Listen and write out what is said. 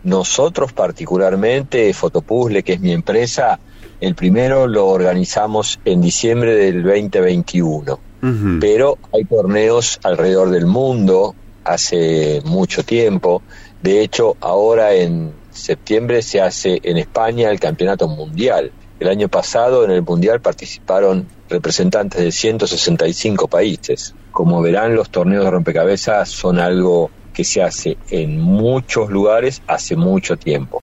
Nosotros particularmente, Fotopuzzle, que es mi empresa, el primero lo organizamos en diciembre del 2021, pero hay torneos alrededor del mundo hace mucho tiempo. De hecho, ahora en septiembre se hace en España el Campeonato Mundial. El año pasado en el Mundial participaron representantes de 165 países. Como verán, los torneos de rompecabezas son algo que se hace en muchos lugares hace mucho tiempo.